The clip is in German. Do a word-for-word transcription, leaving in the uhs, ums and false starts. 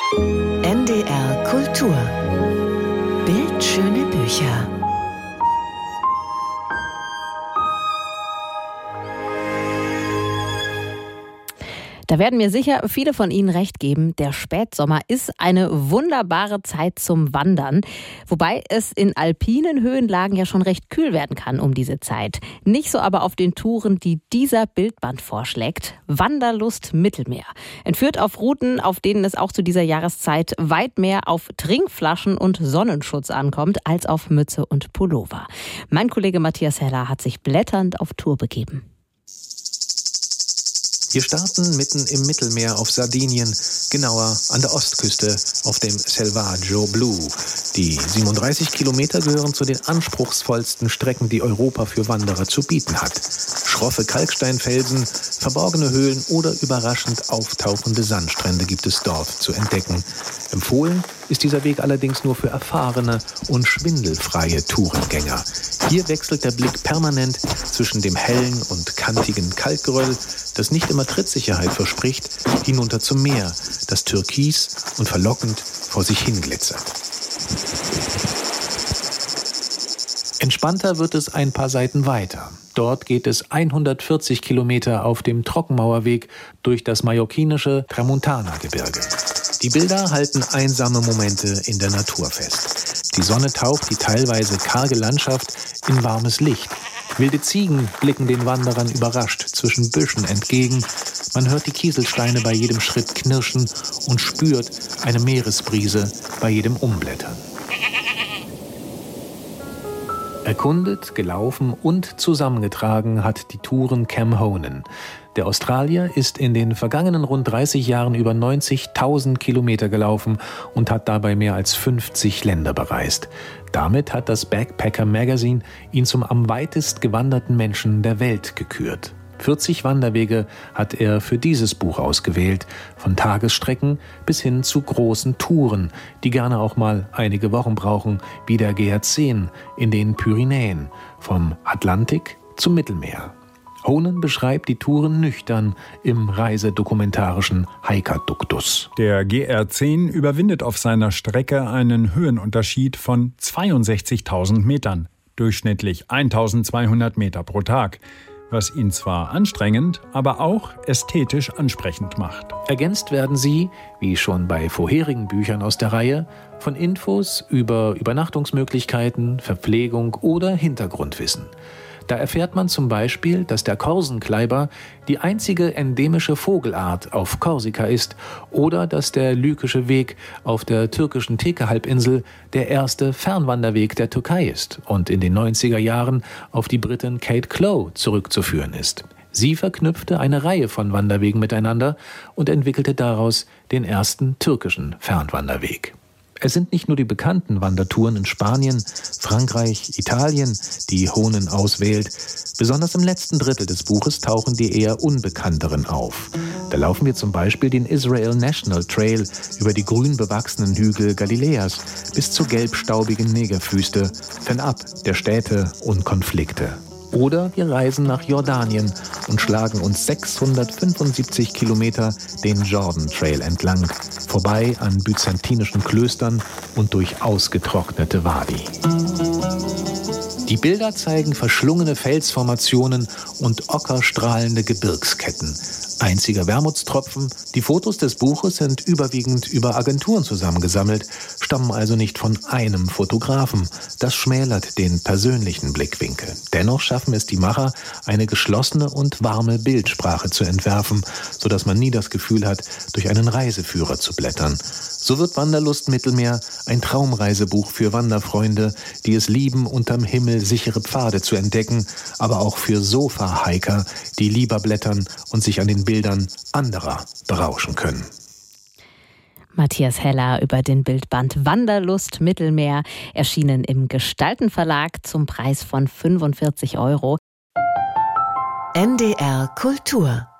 N D R Kultur. Bildschöne Bücher. Da werden mir sicher viele von Ihnen recht geben. Der Spätsommer ist eine wunderbare Zeit zum Wandern. Wobei es in alpinen Höhenlagen ja schon recht kühl werden kann um diese Zeit. Nicht so aber auf den Touren, die dieser Bildband vorschlägt. Wanderlust Mittelmeer. Entführt auf Routen, auf denen es auch zu dieser Jahreszeit weit mehr auf Trinkflaschen und Sonnenschutz ankommt, als auf Mütze und Pullover. Mein Kollege Matthias Heller hat sich blätternd auf Tour begeben. Wir starten mitten im Mittelmeer auf Sardinien, genauer an der Ostküste auf dem Selvaggio Blu. Die siebenunddreißig Kilometer gehören zu den anspruchsvollsten Strecken, die Europa für Wanderer zu bieten hat. Schroffe Kalksteinfelsen, verborgene Höhlen oder überraschend auftauchende Sandstrände gibt es dort zu entdecken. Empfohlen ist dieser Weg allerdings nur für erfahrene und schwindelfreie Tourengänger. Hier wechselt der Blick permanent zwischen dem hellen und kantigen Kalkgeröll, das nicht immer Trittsicherheit verspricht, hinunter zum Meer, das türkis und verlockend vor sich hinglitzert. Entspannter wird es ein paar Seiten weiter. Dort geht es hundertvierzig Kilometer auf dem Trockenmauerweg durch das mallorquinische Tramuntana-Gebirge. Die Bilder halten einsame Momente in der Natur fest. Die Sonne taucht die teilweise karge Landschaft in warmes Licht. Wilde Ziegen blicken den Wanderern überrascht zwischen Büschen entgegen. Man hört die Kieselsteine bei jedem Schritt knirschen und spürt eine Meeresbrise bei jedem Umblättern. Erkundet, gelaufen und zusammengetragen hat die Touren Cam Honan. Der Australier ist in den vergangenen rund dreißig Jahren über neunzigtausend Kilometer gelaufen und hat dabei mehr als fünfzig Länder bereist. Damit hat das Backpacker Magazine ihn zum am weitest gewanderten Menschen der Welt gekürt. vierzig Wanderwege hat er für dieses Buch ausgewählt, von Tagesstrecken bis hin zu großen Touren, die gerne auch mal einige Wochen brauchen, wie der G R zehn in den Pyrenäen, vom Atlantik zum Mittelmeer. Honan beschreibt die Touren nüchtern im reisedokumentarischen Hikerduktus. Der G R zehn überwindet auf seiner Strecke einen Höhenunterschied von zweiundsechzigtausend Metern, durchschnittlich eintausendzweihundert Meter pro Tag, was ihn zwar anstrengend, aber auch ästhetisch ansprechend macht. Ergänzt werden sie, wie schon bei vorherigen Büchern aus der Reihe, von Infos über Übernachtungsmöglichkeiten, Verpflegung oder Hintergrundwissen. Da erfährt man zum Beispiel, dass der Korsenkleiber die einzige endemische Vogelart auf Korsika ist oder dass der Lykische Weg auf der türkischen Theke-Halbinsel der erste Fernwanderweg der Türkei ist und in den neunziger Jahren auf die Britin Kate Clow zurückzuführen ist. Sie verknüpfte eine Reihe von Wanderwegen miteinander und entwickelte daraus den ersten türkischen Fernwanderweg. Es sind nicht nur die bekannten Wandertouren in Spanien, Frankreich, Italien, die Honan auswählt. Besonders im letzten Drittel des Buches tauchen die eher unbekannteren auf. Da laufen wir zum Beispiel den Israel National Trail über die grün bewachsenen Hügel Galiläas bis zur gelbstaubigen Negerwüste, fernab der Städte und Konflikte. Oder wir reisen nach Jordanien und schlagen uns sechshundertfünfundsiebzig Kilometer den Jordan Trail entlang, vorbei an byzantinischen Klöstern und durch ausgetrocknete Wadi. Die Bilder zeigen verschlungene Felsformationen und ockerstrahlende Gebirgsketten. Einziger Wermutstropfen, die Fotos des Buches sind überwiegend über Agenturen zusammengesammelt, stammen also nicht von einem Fotografen. Das schmälert den persönlichen Blickwinkel. Dennoch schaffen es die Macher, eine geschlossene und warme Bildsprache zu entwerfen, sodass man nie das Gefühl hat, durch einen Reiseführer zu blättern. So wird Wanderlust Mittelmeer ein Traumreisebuch für Wanderfreunde, die es lieben, unterm Himmel sichere Pfade zu entdecken, aber auch für Sofa-Hiker, die lieber blättern und sich an den Bildern anderer berauschen können. Matthias Heller über den Bildband Wanderlust Mittelmeer, erschienen im Gestalten Verlag zum Preis von fünfundvierzig Euro. N D R Kultur